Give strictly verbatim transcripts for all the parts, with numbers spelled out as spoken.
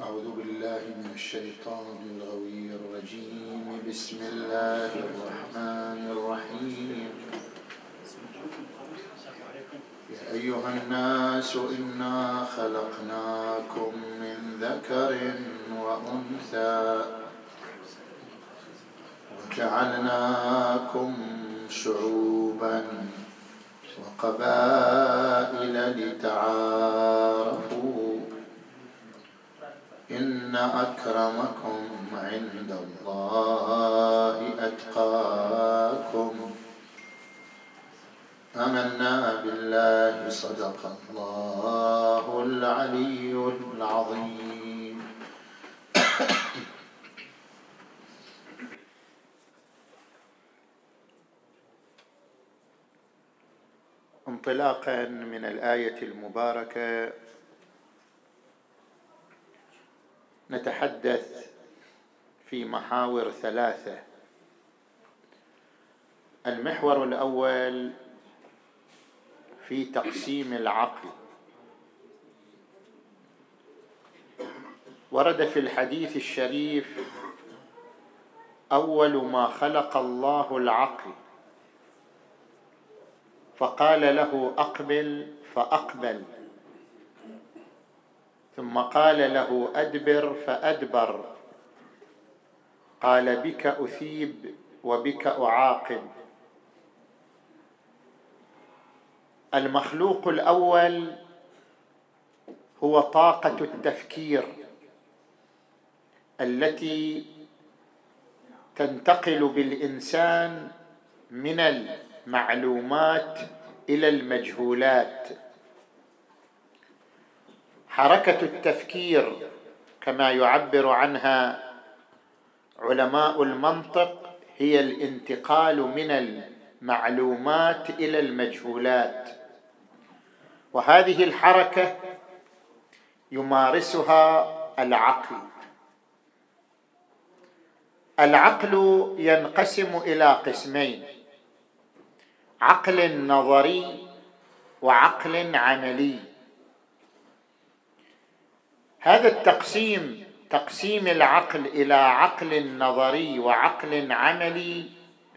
أعوذ بالله من الشيطان الغوي الرجيم. بسم الله الرحمن الرحيم. يا أيها الناس إنا خلقناكم من ذكر وأنثى وجعلناكم شعوبا وقبائل لتعارفوا إن أكرمكم عند الله أتقاكم. آمنا بالله صدق الله العلي العظيم. انطلاقا من الآية المباركة نتحدث في محاور ثلاثة. المحور الأول في تقسيم العقل. ورد في الحديث الشريف: أول ما خلق الله العقل فقال له أقبل فأقبل، ثم قال له أدبر فأدبر، قال بك أثيب وبك أعاقب. المخلوق الأول هو طاقة التفكير التي تنتقل بالإنسان من المعلومات إلى المجهولات. حركة التفكير كما يعبر عنها علماء المنطق هي الانتقال من المعلومات إلى المجهولات، وهذه الحركة يمارسها العقل. العقل ينقسم إلى قسمين: عقل نظري وعقل عملي. هذا التقسيم، تقسيم العقل إلى عقل نظري وعقل عملي،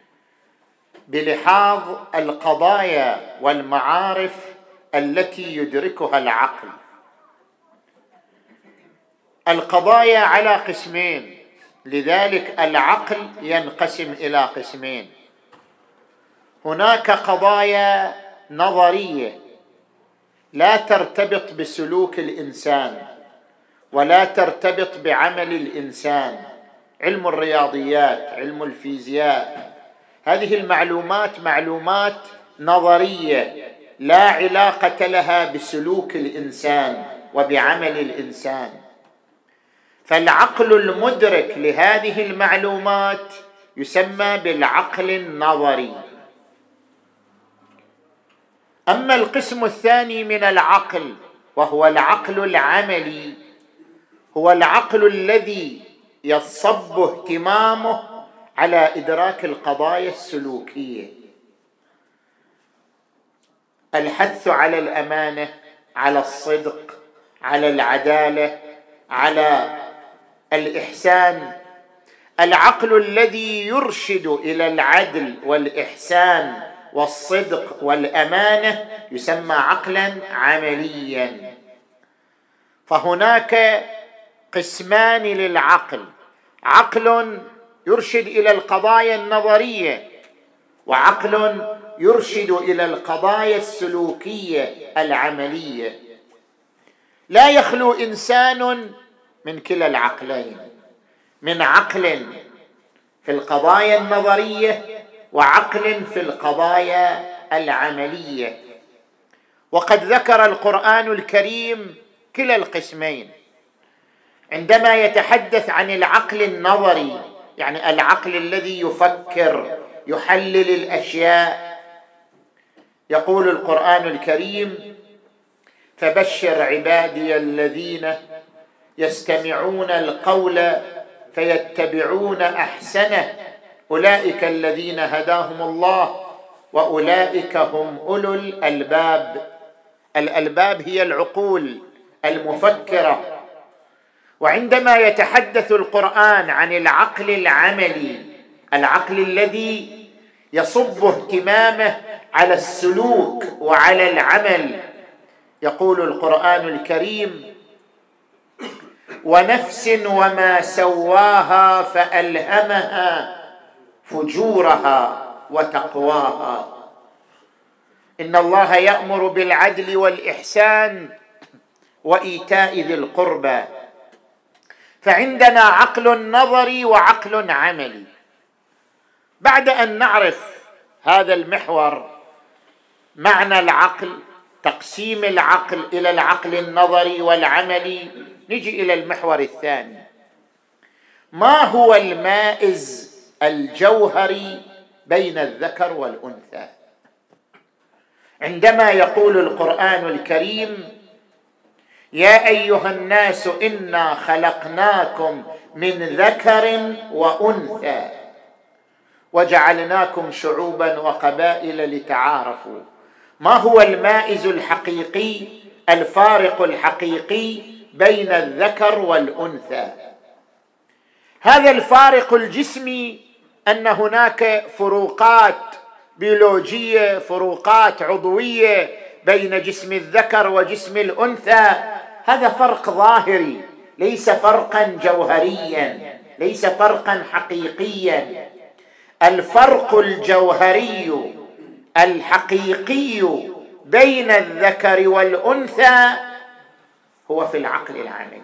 بلحاظ القضايا والمعارف التي يدركها العقل. القضايا على قسمين، لذلك العقل ينقسم إلى قسمين. هناك قضايا نظرية لا ترتبط بسلوك الإنسان ولا ترتبط بعمل الإنسان، علم الرياضيات، علم الفيزياء، هذه المعلومات معلومات نظرية لا علاقة لها بسلوك الإنسان وبعمل الإنسان. فالعقل المدرك لهذه المعلومات يسمى بالعقل النظري. أما القسم الثاني من العقل وهو العقل العملي، هو العقل الذي يصب اهتمامه على إدراك القضايا السلوكية، الحث على الأمانة، على الصدق، على العدالة، على الإحسان. العقل الذي يرشد إلى العدل والإحسان والصدق والأمانة يسمى عقلا عمليا. فهناك قسمان للعقل: عقل يرشد إلى القضايا النظرية، وعقل يرشد إلى القضايا السلوكية العملية. لا يخلو إنسان من كلا العقلين، من عقل في القضايا النظرية وعقل في القضايا العملية. وقد ذكر القرآن الكريم كلا القسمين. عندما يتحدث عن العقل النظري، يعني العقل الذي يفكر يحلل الأشياء، يقول القرآن الكريم: فبشر عبادي الذين يستمعون القول فيتبعون أحسنه أولئك الذين هداهم الله وأولئك هم أولو الألباب. الألباب هي العقول المفكرة. وعندما يتحدث القرآن عن العقل العملي، العقل الذي يصب اهتمامه على السلوك وعلى العمل، يقول القرآن الكريم: ونفس وما سواها فألهمها فجورها وتقواها. إن الله يأمر بالعدل والإحسان وإيتاء ذي القربى. فعندنا عقل نظري وعقل عملي. بعد أن نعرف هذا المحور، معنى العقل، تقسيم العقل إلى العقل النظري والعملي، نجي إلى المحور الثاني: ما هو المائز الجوهري بين الذكر والأنثى؟ عندما يقول القرآن الكريم: يا أيها الناس إنا خلقناكم من ذكر وأنثى وجعلناكم شعوبا وقبائل لتعارفوا، ما هو المائز الحقيقي، الفارق الحقيقي بين الذكر والأنثى؟ هذا الفارق الجسمي، أن هناك فروقات بيولوجية، فروقات عضوية بين جسم الذكر وجسم الأنثى. هذا فرق ظاهري، ليس فرقا جوهريا، ليس فرقا حقيقيا. الفرق الجوهري الحقيقي بين الذكر والأنثى هو في العقل العملي.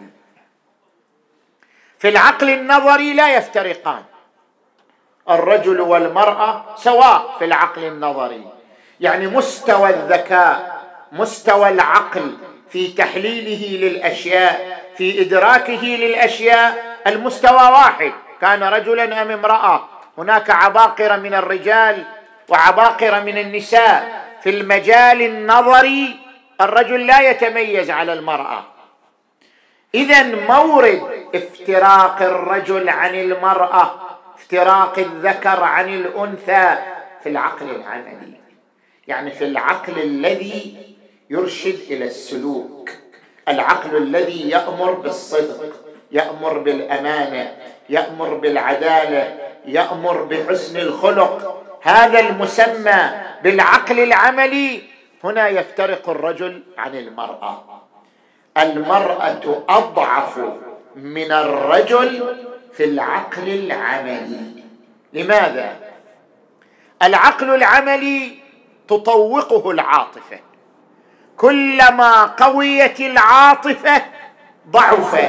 في العقل النظري لا يفترقان، الرجل والمرأة سواء في العقل النظري، يعني مستوى الذكاء، مستوى العقل في تحليله للأشياء، في إدراكه للأشياء، المستوى واحد، كان رجلا أم امرأة. هناك عباقرة من الرجال وعباقرة من النساء. في المجال النظري الرجل لا يتميز على المرأة. إذن مورد افتراق الرجل عن المرأة، افتراق الذكر عن الأنثى، في العقل العملي، يعني في العقل الذي يرشد إلى السلوك، العقل الذي يأمر بالصدق، يأمر بالأمانة، يأمر بالعدالة، يأمر بحسن الخلق. هذا المسمى بالعقل العملي. هنا يفترق الرجل عن المرأة. المرأة أضعف من الرجل في العقل العملي. لماذا؟ العقل العملي تطوقه العاطفة، كلما قويت العاطفة ضعف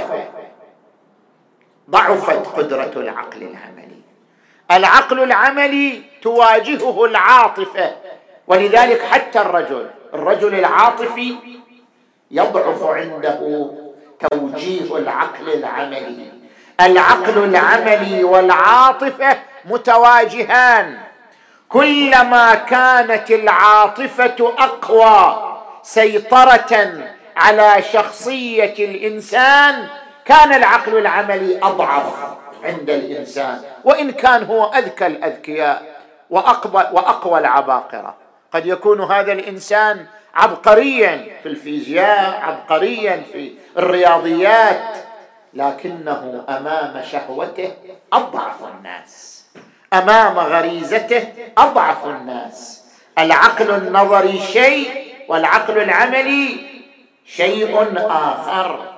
ضعفت قدرة العقل العملي. العقل العملي تواجهه العاطفة، ولذلك حتى الرجل الرجل العاطفي يضعف عنده توجيه العقل العملي. العقل العملي والعاطفة متواجهان. كلما كانت العاطفة أقوى سيطرة على شخصية الإنسان، كان العقل العملي أضعف عند الإنسان، وإن كان هو أذكى الأذكياء وأقوى العباقرة. قد يكون هذا الإنسان عبقريا في الفيزياء، عبقريا في الرياضيات، لكنه أمام شهوته أضعف الناس، أمام غريزته أضعف الناس. العقل النظري شيء والعقل العملي شيء آخر.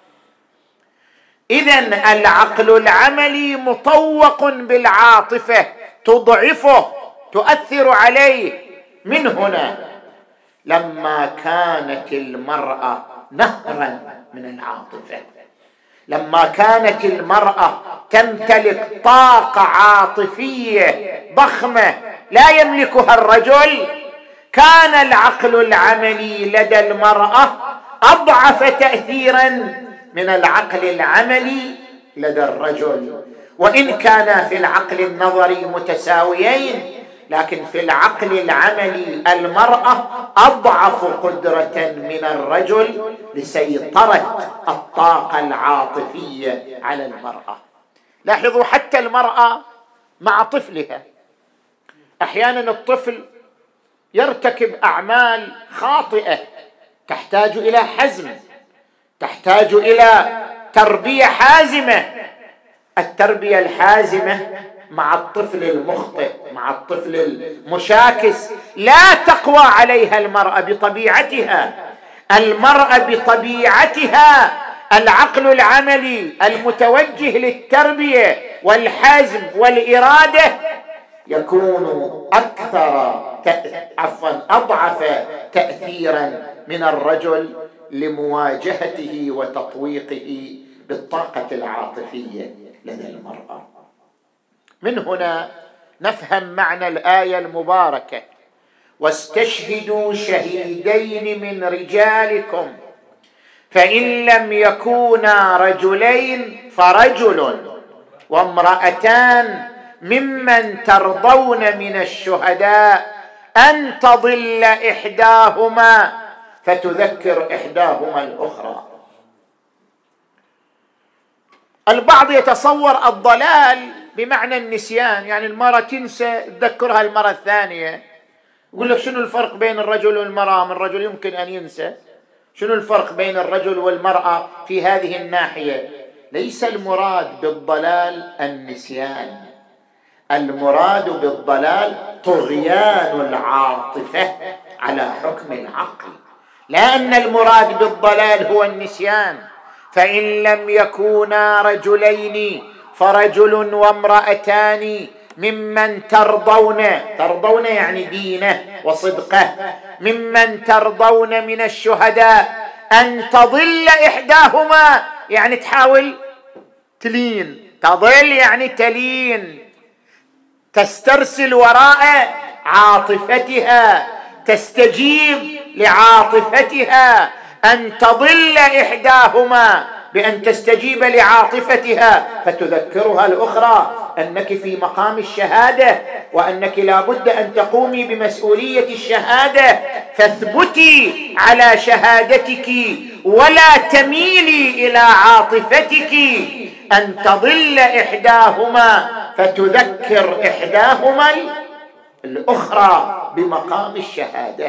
إذن العقل العملي مطوق بالعاطفة، تضعفه، تؤثر عليه. من هنا لما كانت المرأة نهرا من العاطفة، لما كانت المرأة تمتلك طاقة عاطفية ضخمة لا يملكها الرجل، كان العقل العملي لدى المرأة أضعف تأثيرا من العقل العملي لدى الرجل. وإن كانا في العقل النظري متساويين، لكن في العقل العملي المرأة أضعف قدرة من الرجل لسيطرة الطاقة العاطفية على المرأة. لاحظوا حتى المرأة مع طفلها، أحيانا الطفل يرتكب أعمال خاطئة تحتاج إلى حزم، تحتاج إلى تربية حازمة. التربية الحازمة مع الطفل المخطئ، مع الطفل المشاكس، لا تقوى عليها المرأة بطبيعتها. المرأة بطبيعتها العقل العملي المتوجه للتربية والحزم والإرادة يكون أكثر عفوا أضعف تأثيرا من الرجل لمواجهته وتطويقه بالطاقة العاطفية لدى المرأة. من هنا نفهم معنى الآية المباركة: واستشهدوا شهيدين من رجالكم فإن لم يكونا رجلين فرجل وامرأتان ممن ترضون من الشهداء أن تضل إحداهما فتذكر إحداهما الأخرى. البعض يتصور الضلال بمعنى النسيان، يعني المرأة تنسى تذكرها المرة الثانية. يقول لك شنو الفرق بين الرجل والمرأة؟ من الرجل يمكن أن ينسى، شنو الفرق بين الرجل والمرأة في هذه الناحية؟ ليس المراد بالضلال النسيان، المراد بالضلال طغيان العاطفة على حكم العقل، لأن المراد بالضلال هو النسيان. فإن لم يكونا رجلين فرجل وامرأتان ممن ترضون، ترضون يعني دينه وصدقه، ممن ترضون من الشهداء أن تضل إحداهما، يعني تحاول تلين، تضل يعني تلين، تسترسل وراء عاطفتها، تستجيب لعاطفتها. أن تضل إحداهما بأن تستجيب لعاطفتها فتذكرها الأخرى أنك في مقام الشهادة، وأنك لا بد أن تقومي بمسؤولية الشهادة، فاثبتي على شهادتك ولا تميلي إلى عاطفتك. أن تضل إحداهما فتذكر إحداهما الأخرى بمقام الشهادة.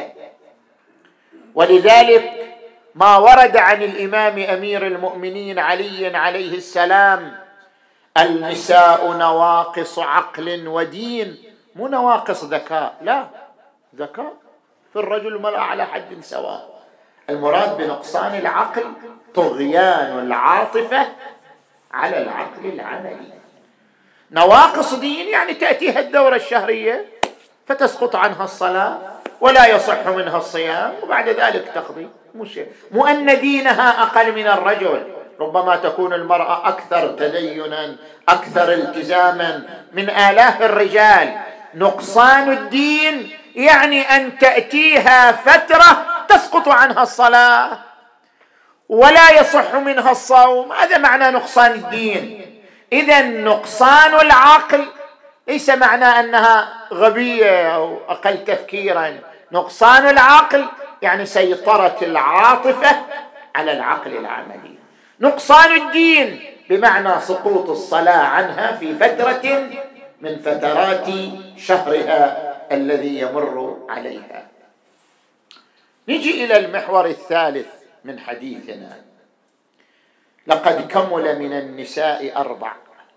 ولذلك ما ورد عن الإمام أمير المؤمنين علي عليه السلام: النساء نواقص عقل ودين، مو نواقص ذكاء، لا، ذكاء في الرجل والمرأة على حد سواء. المراد بنقصان العقل طغيان العاطفة على العقل العملي. نواقص دين يعني تأتيها الدورة الشهرية فتسقط عنها الصلاة ولا يصح منها الصيام، وبعد ذلك تقضي. مش مو أن دينها أقل من الرجل، ربما تكون المرأة أكثر تدينا أكثر التزاما من آلاف الرجال. نقصان الدين يعني أن تأتيها فترة تسقط عنها الصلاة ولا يصح منها الصوم، هذا معنى نقصان الدين. إذن نقصان العقل ليس معناه أنها غبية أو أقل تفكيرا. نقصان العقل يعني سيطرة العاطفة على العقل العملي. نقصان الدين بمعنى سقوط الصلاة عنها في فترة من فترات شهرها الذي يمر عليها. نجي إلى المحور الثالث من حديثنا: لقد كمل من النساء أربع: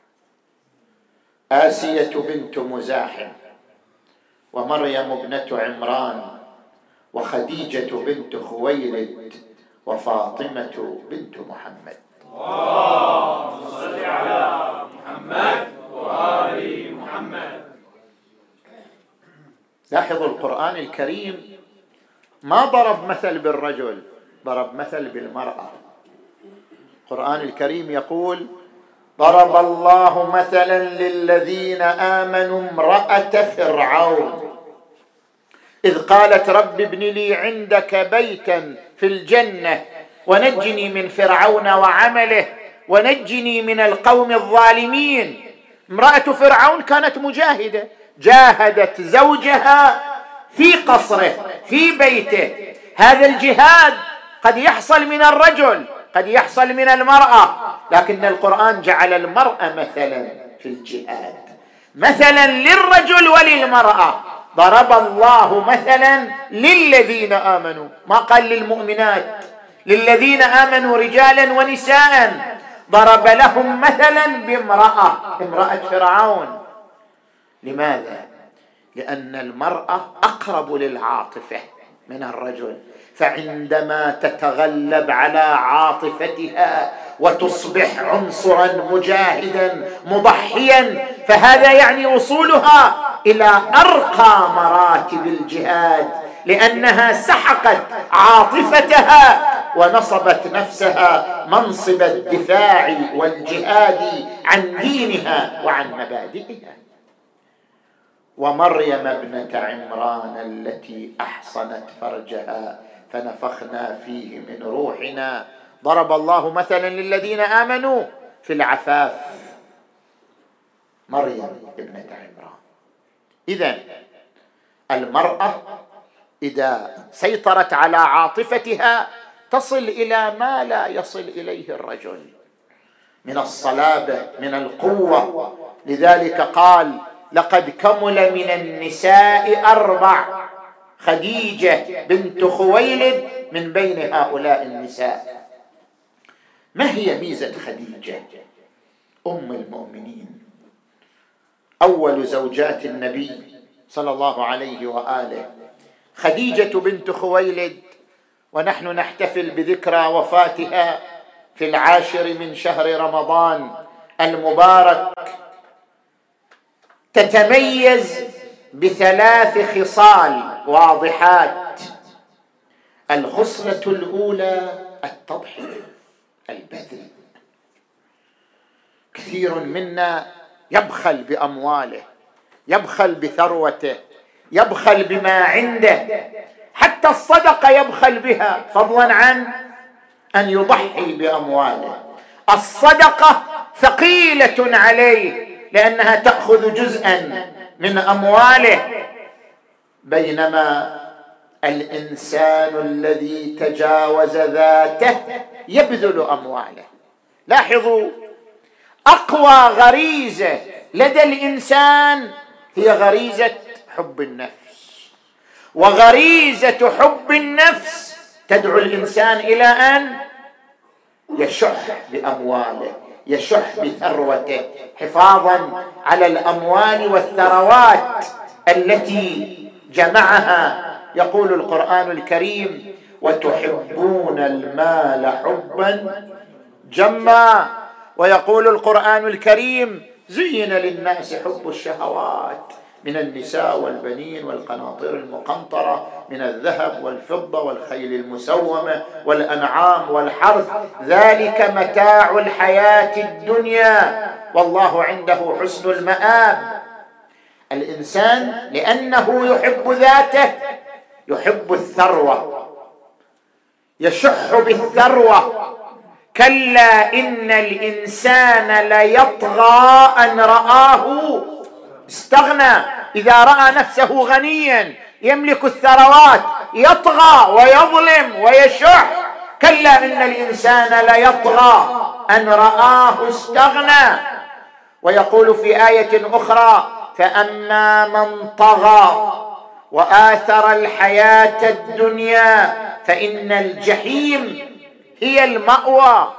آسية بنت مزاحم، ومريم ابنة عمران، وخديجة بنت خويلد، وفاطمة بنت محمد. اللهم صل على محمد وآل محمد. لاحظوا القرآن الكريم ما ضرب مثل بالرجل، ضرب مثل بالمرأة. القرآن الكريم يقول: ضرب الله مثلا للذين آمنوا امرأة فرعون إذ قالت رب ابن لي عندك بيتا في الجنة ونجني من فرعون وعمله ونجني من القوم الظالمين. امرأة فرعون كانت مجاهدة، جاهدت زوجها في قصره في بيته. هذا الجهاد قد يحصل من الرجل قد يحصل من المرأة، لكن القرآن جعل المرأة مثلا في الجهاد، مثلا للرجل وللمرأة. ضرب الله مثلا للذين آمنوا، ما قال للمؤمنات، للذين آمنوا رجالا ونساء ضرب لهم مثلا بامرأة، امرأة فرعون. لماذا؟ لأن المرأة أقرب للعاطفة من الرجل، فعندما تتغلب على عاطفتها وتصبح عنصرا مجاهدا مضحيا، فهذا يعني وصولها إلى أرقى مراتب الجهاد، لأنها سحقت عاطفتها ونصبت نفسها منصب الدفاع والجهاد عن دينها وعن مبادئها. ومريم ابنة عمران التي أحصنت فرجها فنفخنا فيه من روحنا، ضرب الله مثلا للذين آمنوا في العفاف مريم ابنة عمران. إذن المرأة إذا سيطرت على عاطفتها تصل إلى ما لا يصل إليه الرجل من الصلابة، من القوة. لذلك قال: لقد كمل من النساء أربع، خديجة بنت خويلد من بين هؤلاء النساء. ما هي ميزة خديجة أم المؤمنين، أول زوجات النبي صلى الله عليه وآله؟ خديجة بنت خويلد، ونحن نحتفل بذكرى وفاتها في العاشر من شهر رمضان المبارك، تتميز بثلاث خصال واضحات. الخصلة الأولى التضحية، البذل. كثير منا يبخل بأمواله، يبخل بثروته، يبخل بما عنده، حتى الصدقة يبخل بها، فضلا عن أن يضحي بأمواله. الصدقة ثقيلة عليه لأنها تأخذ جزءا من أمواله، بينما الإنسان الذي تجاوز ذاته يبذل أمواله. لاحظوا، أقوى غريزة لدى الإنسان هي غريزة حب النفس، وغريزة حب النفس تدعو الإنسان إلى أن يشح بأمواله، يشح بثروته، حفاظا على الأموال والثروات التي جمعها. يقول القرآن الكريم: وتحبون المال حبا جما. ويقول القرآن الكريم: زين للناس حب الشهوات من النساء والبنين والقناطير المقنطرة من الذهب والفضة والخيل المسومة والأنعام والحرث، ذلك متاع الحياة الدنيا والله عنده حسن المآب. الإنسان لأنه يحب ذاته يحب الثروة، يشح بالثروة. كلا إن الإنسان ليطغى أن رآه استغنى. إذا رأى نفسه غنيا يملك الثروات يطغى ويظلم ويشح. كلا إن الإنسان ليطغى أن رآه استغنى. ويقول في آية أخرى: فأما من طغى وآثر الحياة الدنيا فإن الجحيم هي المأوى.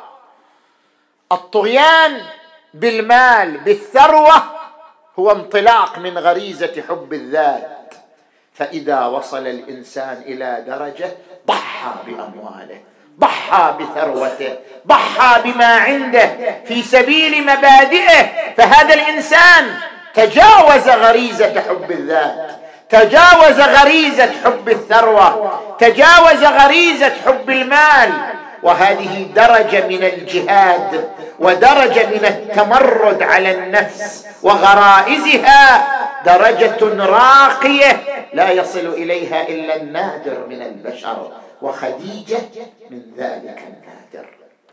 الطغيان بالمال بالثروة هو انطلاق من غريزة حب الذات، فإذا وصل الإنسان إلى درجة ضحى بأمواله، ضحى بثروته، ضحى بما عنده في سبيل مبادئه، فهذا الإنسان تجاوز غريزة حب الذات، تجاوز غريزة حب الثروة، تجاوز غريزة حب المال. وهذه درجة من الجهاد ودرجة من التمرد على النفس وغرائزها، درجة راقية لا يصل إليها إلا النادر من البشر، وخديجة من ذلك النادر.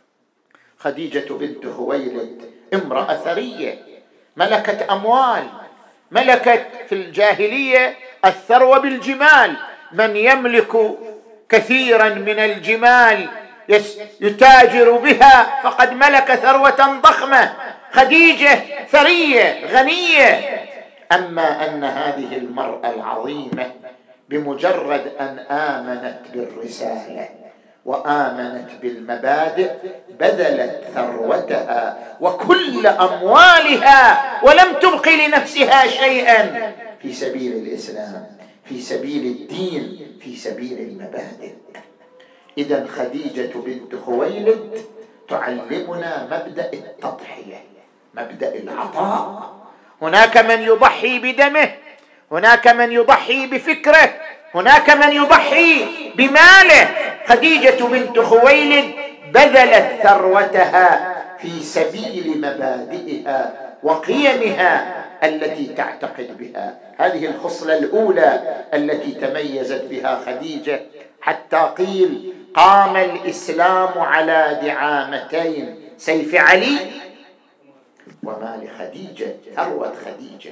خديجة بنت خويلد امرأة ثرية، ملكت أموال، ملكت في الجاهلية الثروة بالجمال. من يملك كثيرا من الجمال يتاجر بها فقد ملك ثروة ضخمة. خديجة ثرية غنية. أما أن هذه المرأة العظيمة بمجرد أن آمنت بالرسالة وآمنت بالمبادئ بذلت ثروتها وكل أموالها ولم تبق لنفسها شيئا في سبيل الإسلام، في سبيل الدين، في سبيل المبادئ. إذن خديجة بنت خويلد تعلمنا مبدأ التضحية، مبدأ العطاء. هناك من يضحي بدمه، هناك من يضحي بفكره، هناك من يضحي بماله. خديجة بنت خويلد بذلت ثروتها في سبيل مبادئها وقيمها التي تعتقد بها. هذه الخصلة الأولى التي تميزت بها خديجة، حتى قيل قام الإسلام على دعامتين، سيف علي وما لخديجة، ثروة خديجة.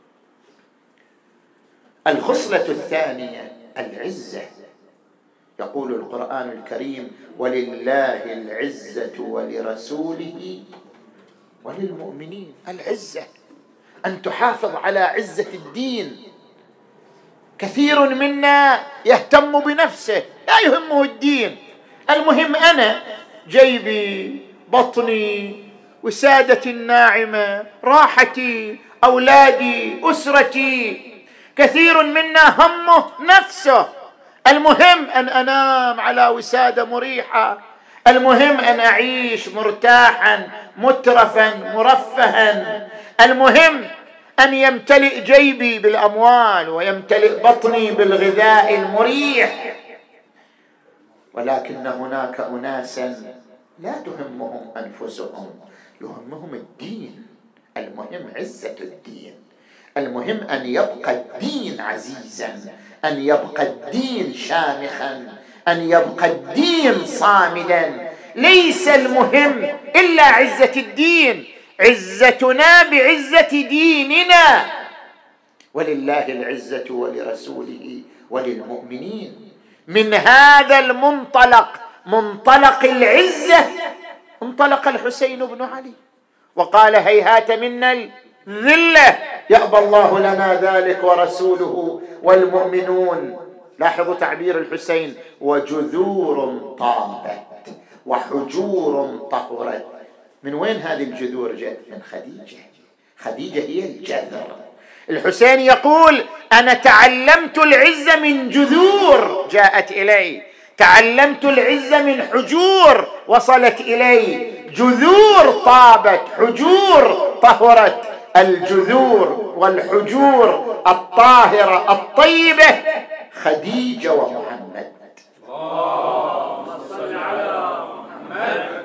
الخصلة الثانية العزة. يقول القرآن الكريم: ولله العزة ولرسوله وللمؤمنين. العزة أن تحافظ على عزة الدين. كثير منا يهتم بنفسه، لا يهمه الدين، المهم أنا، جيبي، بطني، وسادتي الناعمة، راحتي، أولادي، أسرتي. كثير منا همه نفسه، المهم أن أنام على وسادة مريحة، المهم أن أعيش مرتاحا مترفا مرفها، المهم أن يمتلئ جيبي بالأموال ويمتلئ بطني بالغذاء المريح. ولكن هناك أناسا لا تهمهم أنفسهم، يهمهم الدين. المهم عزة الدين، المهم أن يبقى الدين عزيزا، أن يبقى الدين شامخا، أن يبقى الدين صامدا. ليس المهم إلا عزة الدين، عزتنا بعزة ديننا. ولله العزة ولرسوله وللمؤمنين. من هذا المنطلق، منطلق العزة، انطلق الحسين بن علي وقال: هيهات منا الذلة، يأبى الله لنا ذلك ورسوله والمؤمنون. لاحظوا تعبير الحسين: وجذور طابت وحجور طهرت. من وين هذه الجذور جاءت؟ من خديجة. خديجة هي الجذر. الحسين يقول: أنا تعلمت العزة من جذور جاءت إلي، تعلمت العزة من حجور وصلت إلي. جذور طابت، حجور طهرت. الجذور والحجور الطاهرة الطيبة خديجة ومحمد. اللهم صل على محمد.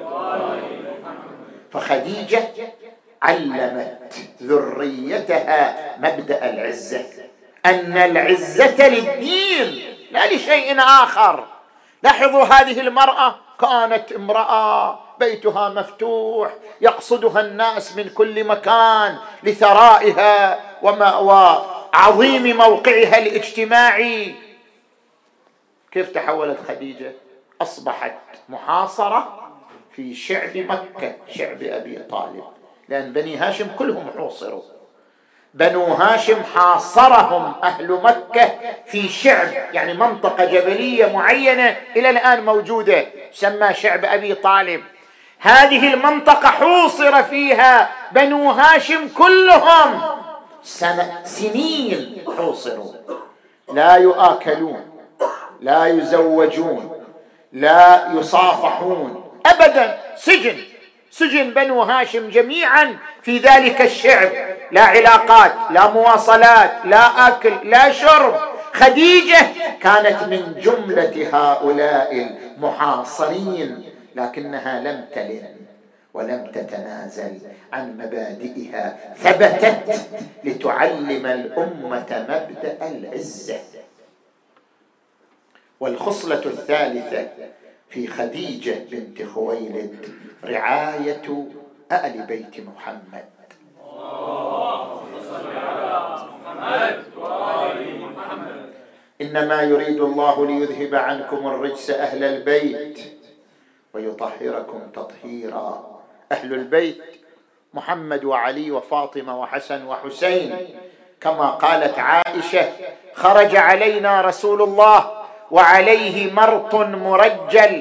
فخديجة علمت ذريتها مبدأ العزة، أن العزة للدين لا لشيء آخر. لاحظوا هذه المرأة كانت امرأة بيتها مفتوح، يقصدها الناس من كل مكان لثرائها وعظيم موقعها الاجتماعي. كيف تحولت خديجة؟ أصبحت محاصرة في شعب مكة، شعب أبي طالب، لأن بني هاشم كلهم حوصروا. بنو هاشم حاصرهم أهل مكة في شعب، يعني منطقة جبلية معينة إلى الآن موجودة تسمى شعب أبي طالب. هذه المنطقة حوصر فيها بنو هاشم كلهم، سنة سنين حوصروا، لا يؤكلون، لا يزوجون، لا يصافحون أبدا. سجن، سجن بنو هاشم جميعا في ذلك الشعب، لا علاقات، لا مواصلات، لا أكل، لا شرب. خديجة كانت من جملة هؤلاء المحاصرين، لكنها لم تلن ولم تتنازل عن مبادئها، ثبتت لتعلم الأمة مبدأ العزة. والخصلة الثالثة في خديجة بنت خويلد رعاية آل بيت محمد. إنما يريد الله ليذهب عنكم الرجس أهل البيت ويطهركم تطهيرا. أهل البيت محمد وعلي وفاطمة وحسن وحسين، كما قالت عائشة: خرج علينا رسول الله وعليه مرط مرجل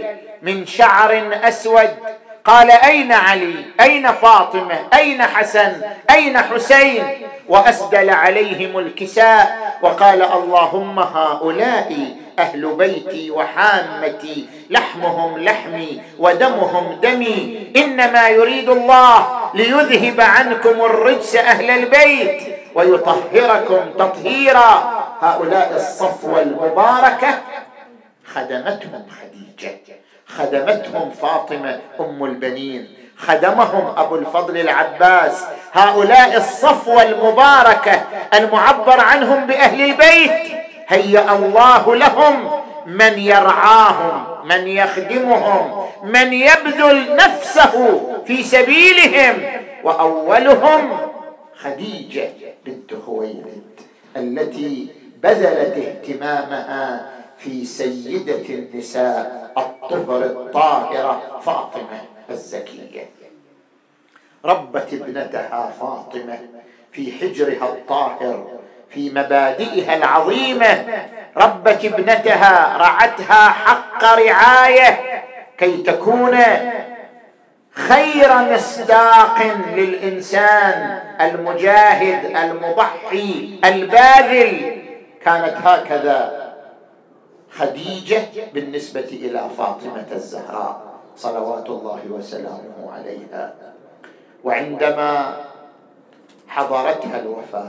من شعر أسود. قال: أين علي؟ أين فاطمة؟ أين حسن؟ أين حسين؟ وأسدل عليهم الكساء وقال: اللهم هؤلاء أهل بيتي وحامتي، لحمهم لحمي ودمهم دمي، إنما يريد الله ليذهب عنكم الرجس أهل البيت ويطهركم تطهيرا. هؤلاء الصفوة المباركة خدمتهم خديجة، خدمتهم فاطمة أم البنين، خدمهم أبو الفضل العباس. هؤلاء الصفوة المباركة المعبر عنهم بأهل البيت هيأ الله لهم من يرعاهم، من يخدمهم، من يبذل نفسه في سبيلهم، وأولهم خديجة بنت خويلد التي بذلت اهتمامها في سيدة النساء الطهر الطاهرة فاطمة الزكية. ربت ابنتها فاطمة في حجرها الطاهر، في مبادئها العظيمة. ربت ابنتها، رعتها حق رعاية كي تكون خير مصداق للإنسان المجاهد المضحي الباذل. كانت هكذا خديجة بالنسبة إلى فاطمة الزهراء صلوات الله وسلامه عليها. وعندما حضرتها الوفاة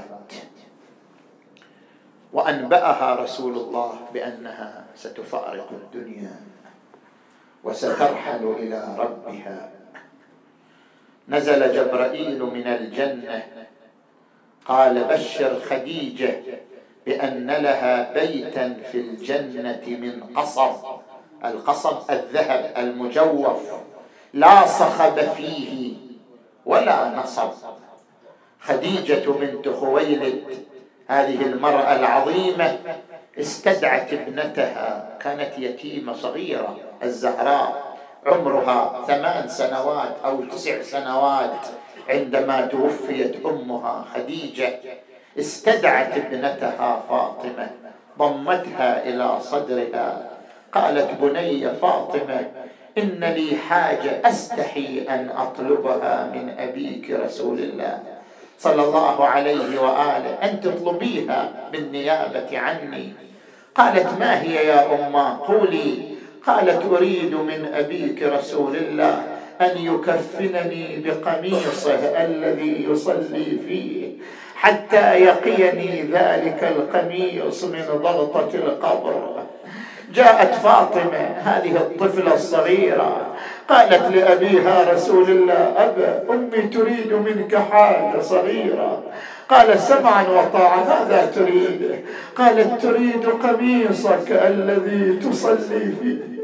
وأنبأها رسول الله بأنها ستفارق الدنيا وسترحل إلى ربها، نزل جبرائيل من الجنة قال: بشر خديجة بأن لها بيتا في الجنة من قصب. القصب الذهب المجوف، لا صخب فيه ولا نصب. خديجة بنت خويلد هذه المرأة العظيمة استدعت ابنتها، كانت يتيمة صغيرة الزهراء، عمرها ثمان سنوات أو تسع سنوات عندما توفيت أمها خديجة. استدعت ابنتها فاطمة، ضمتها إلى صدرها، قالت: بني فاطمة، إن لي حاجة أستحي أن أطلبها من أبيك رسول الله صلى الله عليه وآله، أن تطلبيها بالنيابة عني. قالت: ما هي يا أمه؟ قولي. قالت: أريد من أبيك رسول الله أن يكفنني بقميصه الذي يصلي فيه حتى يقيني ذلك القميص من ضغطة القبر. جاءت فاطمة هذه الطفلة الصغيرة قالت لأبيها رسول الله: أبا، أمي تريد منك حاجة صغيرة. قال: سمعا وطاعا، ماذا تريد؟ قالت: تريد قميصك الذي تصلي فيه.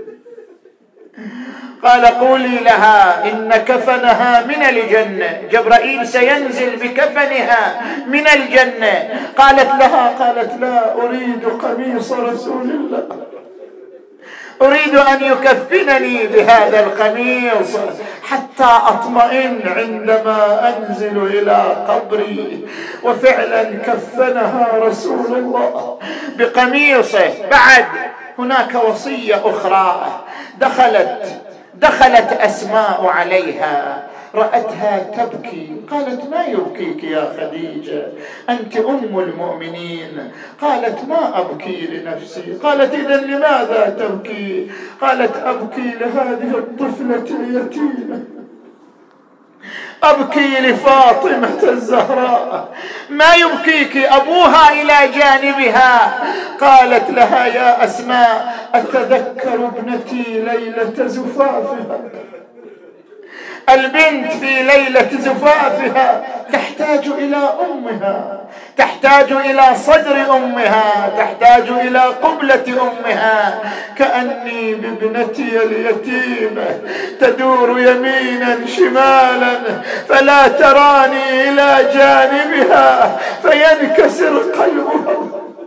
قال: قولي لها إن كفنها من الجنة، جبرائيل سينزل بكفنها من الجنة. قالت لها قالت: لا أريد قميص رسول الله، أريد أن يكفنني بهذا القميص حتى أطمئن عندما أنزل إلى قبري. وفعلا كفنها رسول الله بقميصه. بعد هناك وصية أخرى، دخلت دخلت أسماء عليها، رأتها تبكي، قالت: ما يبكيك يا خديجة؟ أنت أم المؤمنين. قالت: ما أبكي لنفسي. قالت: إذن لماذا تبكي؟ قالت: أبكي لهذه الطفلة اليتيمة، أبكي لفاطمة الزهراء. ما يبكيك؟ أبوها إلى جانبها. قالت لها: يا أسماء، أتذكر ابنتي ليلة زفافها. البنت في ليلة زفافها تحتاج إلى أمها، تحتاج إلى صدر أمها، تحتاج إلى قبلة أمها. كأني بابنتي اليتيمة تدور يمينا شمالا فلا تراني إلى جانبها فينكسر قلبها.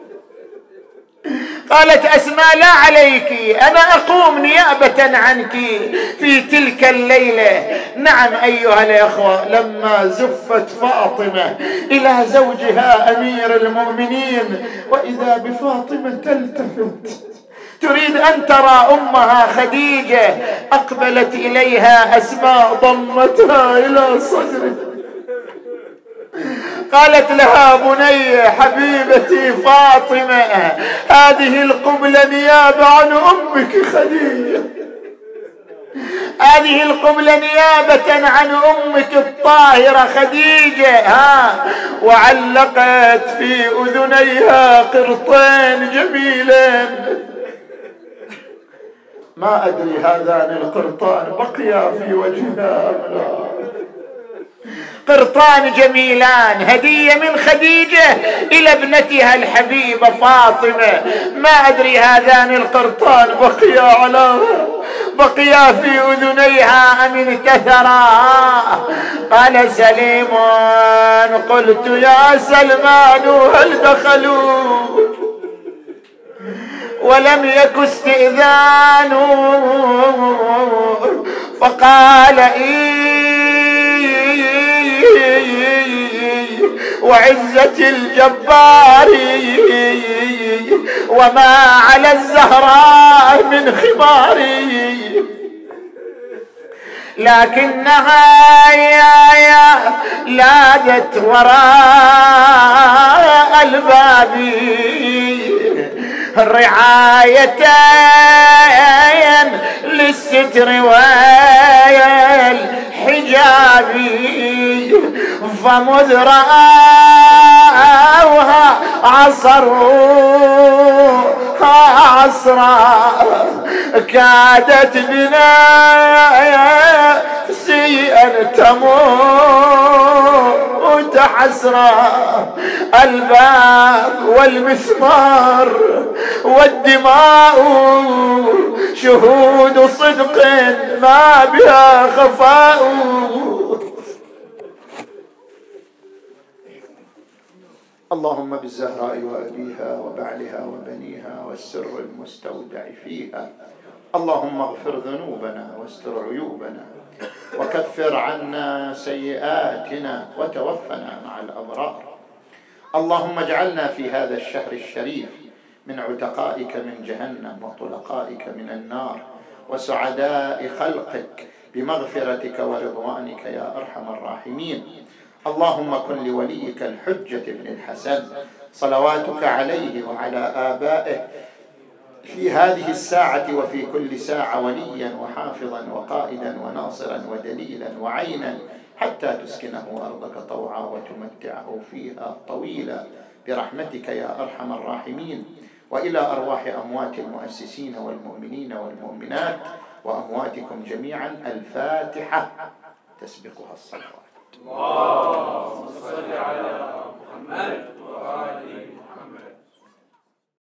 قالت أسماء: لا عليك، أنا أقوم نيابة عنك في تلك الليلة. نعم أيها الأخوة، لما زفت فاطمة إلى زوجها أمير المؤمنين وإذا بفاطمة تلتفت تريد أن ترى أمها خديجة، أقبلت إليها أسماء ضمتها إلى صدرها، قالت لها بني حبيبتي فاطمة، هذه القبلة نيابة عن أمك خديجة، هذه القبلة نيابة عن أمك الطاهرة خديجة. ها وعلقت في أذنيها قرطين جميلين، ما أدري هذان القرطان بقيا في وجهها أم لا. قرطان جميلان هدية من خديجة إلى ابنتها الحبيبة فاطمة، ما أدري هذان القرطان بقيا على بقيا في أذنيها أم انتثرا. قال سليم قلت يا سلمان هل دخلوا ولم يك استئذان؟ فقال وعزة الجبار وما على الزهراء من خماري، لكنها يا يا لادت وراء الباب رعايتين للستر والحجاب، فمذ رأوها عصروها عصرا كادت بنفسي أن تموت حسرا. الباب والمسمار والدماء شهود صدق ما بها خفاء. اللهم بالزهراء وأبيها وبعلها وبنيها والسر المستودع فيها، اللهم اغفر ذنوبنا واستر عيوبنا وكفر عنا سيئاتنا وتوفنا مع الأبرار. اللهم اجعلنا في هذا الشهر الشريف من عتقائك من جهنم وطلقائك من النار وسعداء خلقك بمغفرتك ورضوانك يا أرحم الراحمين. اللهم كن لوليك الحجة بن الحسن صلواتك عليه وعلى آبائه في هذه الساعة وفي كل ساعة وليا وحافظا وقائدا وناصرا ودليلا وعينا، حتى تسكنه أرضك طوعا وتمتعه فيها طويلا برحمتك يا أرحم الراحمين. وإلى أرواح أموات المؤسسين والمؤمنين والمؤمنات وأمواتكم جميعا الفاتحة تسبقها الصلوات.